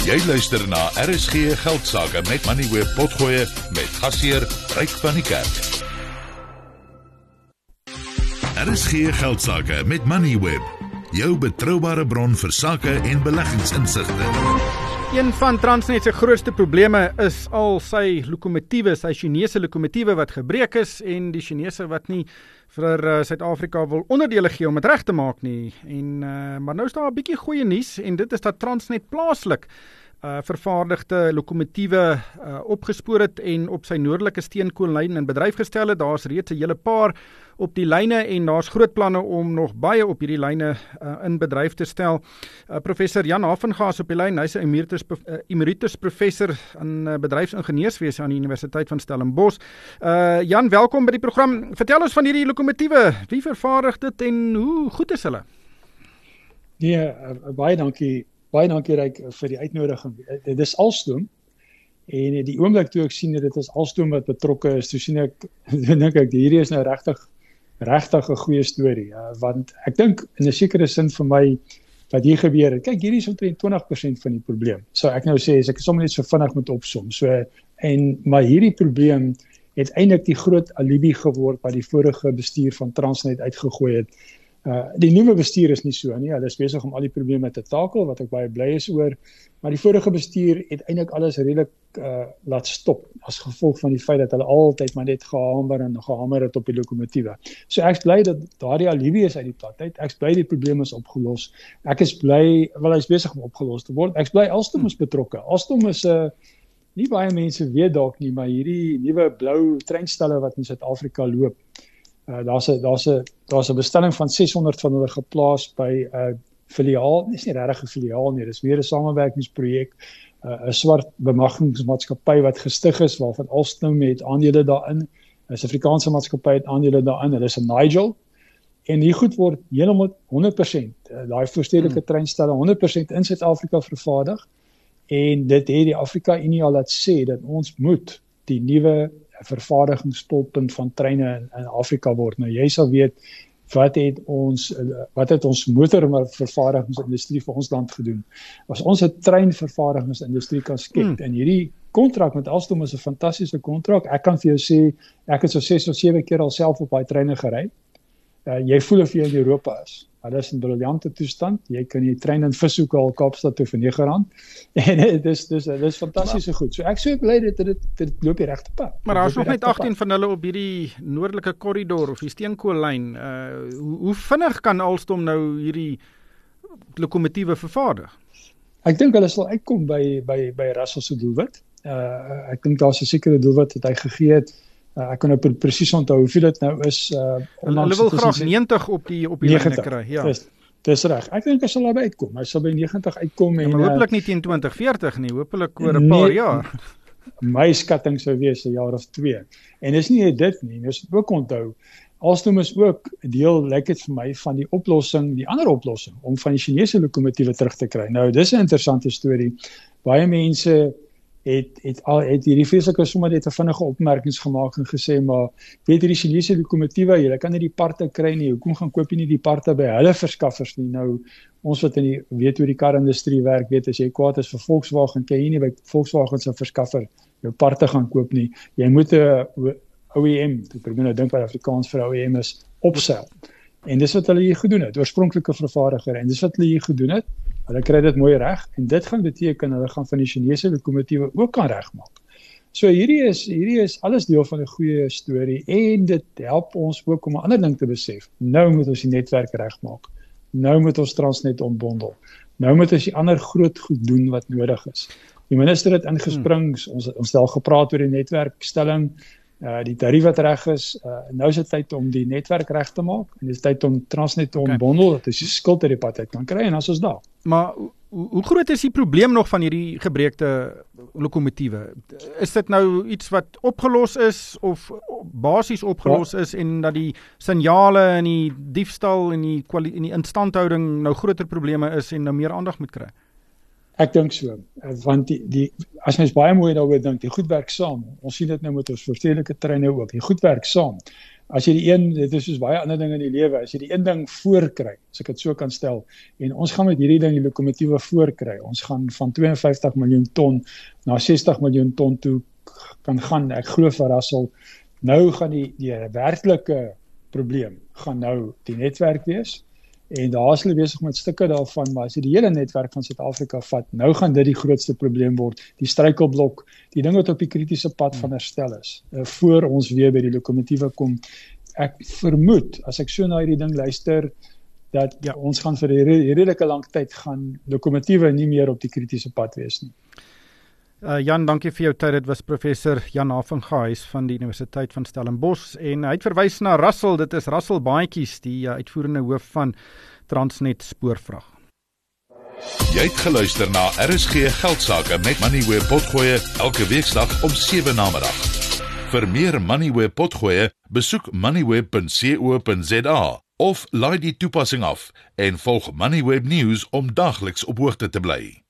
Jy luister na RSG Geldsaake met Moneyweb Potgoe met gasheer Ryk van die Kerk. RSG Geldsaake met Moneyweb, jou betroubare bron vir sake en beleggingsinsigte. Een van Transnet se grootste probleme is al sy lokomotiewe, sy Chinese lokomotiewe wat gebreek is en die Chinese wat nie vir Suid-Afrika wil onderdele gee om dit reg te maak nie. Maar nou is daar 'n bietjie goeie nuus en dit is dat Transnet plaaslik vervaardigde lokomotiewe opgespoor het en op sy noordelike steenkoollyne in bedryf gestel het. Daar's reeds 'n hele paar op die lyne en daar's groot planne om nog baie op hierdie lyne in bedryf te stel. Professor Jan Havengaas op die lyn, hy's 'n emeritus professor in bedryfsingenieurswese aan die Universiteit van Stellenbosch. Jan, welkom by die program. Vertel ons van hierdie lokomotiewe. Wie vervaardig dit en hoe goed is hulle? Nee, baie dankie. Baie dankie Ryk vir die uitnodiging. Dit is Alstom en die oomblik toe ek sien dat dit is Alstom wat betrokke is, toe dink ek hierdie is nou regtig 'n goeie storie. Want ek dink in 'n sekere sin vir my wat hier gebeur het. Kyk, hierdie is omtrent 20% van die probleem. So ek nou sê, ek sommer net so vinnig moet opsom. Maar hierdie probleem het eintlik die groot alibi geword wat die vorige bestuur van Transnet uitgegooi het. Die nuwe bestuur is nie so nie, hulle is besig om al die probleme te takel, wat ek baie bly is oor, maar die vorige bestuur het eintlik alles redelik laat stop, as gevolg van die feit dat hulle altyd maar net gehamer het op die lokomotiewe. So ek is bly dat daardie alibi is uit die pad uit, ek is bly die probleem is opgelos, ek is bly, wel hy is besig om opgelos te word, ek is bly Alstom is betrokke. Alstom is nie baie mense weet dalk nie, maar hierdie nuwe blou treinstelle wat in Suid-Afrika loop, daar's 'n bestelling van 600 van hulle geplaas by 'n filiaal, dis nie regtig 'n filiaal nie, dis weer 'n samewerkingsprojek, 'n swart bemagtigingsmaatskappy wat gestig is, waarvan Alstom het aandele daarin, 'n Suid-Afrikaanse maatskappy het aandele daarin, hulle is in Nigel, en hier goed word heeltemal 100%, daai voorstedelike treinstelle 100% in Suid-Afrika vervaardig, en dit het die Afrika Unie al laat sê, dat ons moet die nuwe vervaardigingstolpunt van treine in Afrika word. Nou jy sal weet wat het ons motorvervaardigingsindustrie vir ons land gedoen. As ons 'n treinvervaardigingsindustrie kan skep en hierdie kontrak met Alstom is 'n fantastiese kontrak. Ek kan vir jou sê ek het so 6 of 7 keer alself op daai treine gery. Jy voel of jy in Europa is. Hulle is in briljante toestand. Jy kan die trein in Vishoek al Kaapstad toe vir R9. En dis fantastiese goed. So ek so bly dit loop die regte pad. Maar daar is nog net 18 van hulle op hierdie noordelike korridor of die steenkoollyn. Hoe vinnig kan Alstom nou hierdie lokomotiewe vervaardig? Ek dink hulle sal uitkom by Russell se doelwit. Ek dink daar's 'n sekere doelwit wat hy gegee het. Ek kan nou presies onthou hoeveel dit nou is. Hulle wil graag 90 op die lyne kry. Ja. Dis reg. Ek dink hy sal daarby uitkom. Hy sal by 90 uitkom en maar hopelik nie teen 2040 nie, hopelik oor 'n paar jaar. My skatting sou wees 'n jaar of 2. En dis nie dit nie, dis ook onthou. Alstom is ook 'n deel, lyk dit vir my, van die oplossing, die ander oplossing om van die Chinese lokomotiewe terug te kry. Nou, dis 'n interessante storie. Baie mense het hierdie vreeslike sommer net 'n vinnige opmerkings gemaak en gesê, maar weet hierdie Chinese lokomotiewe, julle kan nie die parte kry nie, hoekom gaan koop jy nie die parte by hulle verskaffers nie? Nou, ons wat weet hoe die karindustrie werk, weet as jy kwaad is vir Volkswagen, kan jy nie by Volkswagen se verskaffer jou parte gaan koop nie. Jy moet 'n OEM, ek probeer nou dink wat Afrikaans vir OEM is, opsel. En dis wat hulle hier gedoen het, oorspronklike vervaardiger, en dis wat hulle hier gedoen het. Hulle kry dit mooi reg en dit gaan beteken hulle gaan van die Chinese lokomotiewe ook kan regmaak. So hierdie is alles deel van 'n goeie storie en dit help ons ook om 'n ander ding te besef. Nou moet ons die netwerk regmaak. Nou moet ons Transnet ontbondel. Nou moet ons die ander groot goed doen wat nodig is. Die minister het ingespring, ons het al gepraat oor die netwerkstelling, die tarief wat reg is, nou is dit tyd om die netwerk reg te maak, en dit is tyd om Transnet te ontbondel, dat ons die skuld uit die pad uit kan kry, en as ons daar. Maar hoe groot is die probleem nog van hierdie gebreekte lokomotiewe? Is dit nou iets wat opgelos is, of basies opgelos is, en dat die signale en die diefstal en die instandhouding nou groter probleme is, en nou meer aandag moet kry? Ek dink so, want as mens baie mooi daaroor dink, die goed werk saam. Ons sien dit nou met ons voorstedelike treine ook. Die goed werk saam. As jy dit is soos baie ander dinge in die lewe, as jy die een ding voorkry, as ek dit so kan stel, en ons gaan met hierdie ding die lokomotiewe voorkry. Ons gaan van 52 miljoen ton na 60 miljoen ton toe kan gaan. Ek glo vir Russell, nou gaan die werklike probleem gaan nou die netwerk wees. En daar is hulle besig met stukke daarvan, maar as jy die hele netwerk van Suid-Afrika vat, nou gaan dit die grootste probleem word, die struikelblok, die ding wat op die kritiese pad van herstel is, voor ons weer by die lokomotiewe kom. Ek vermoed, as ek so na hierdie ding luister, dat ons gaan vir 'n redelike lang tyd gaan lokomotiewe nie meer op die kritiese pad wees nie. Jan, dankie vir jou tyd. Dit was professor Jan Havengays van die Universiteit van Stellenbosch en hy het verwys na Russell, dit is Russell Baantjies, die uitvoerende hoof van Transnet Spoorvrag. Jy het geluister na RSG Geldsaake met Moneyweb Potgoe elke weekdag om 7 namiddag. Vir meer Moneyweb Potgoe, besoek moneyweb.co.za of laai die toepassing af en volg Moneyweb News om dagliks op hoogte te bly.